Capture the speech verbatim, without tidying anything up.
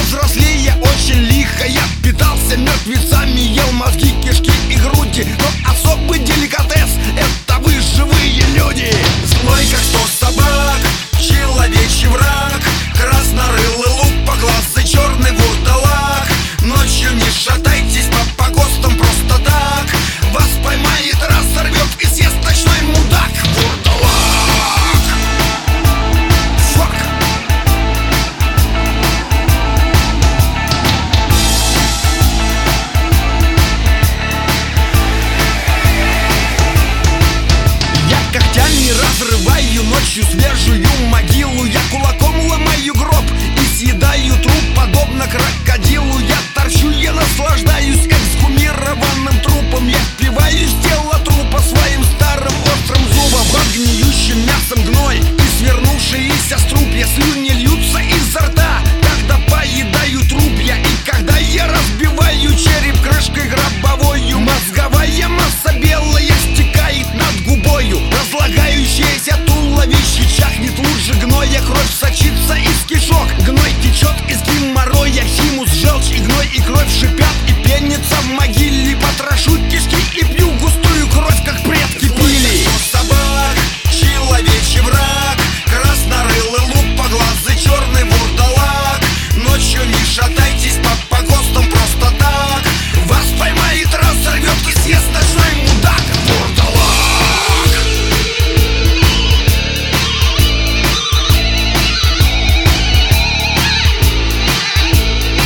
взрослея очень лихо, я питался мертвецами, ел мозги, кишки и груди. Но особый деликатес — это вы, живые люди. Злой, как сто собак, человечий враг, краснорылый лупоглазый, черный вурдалак. Ночью не шатайтесь по погостам просто так, вас поймает, разорвет и съест ночной мудак. Вурдалак. Фак. Я когтями разрываю ночью свежую могилу.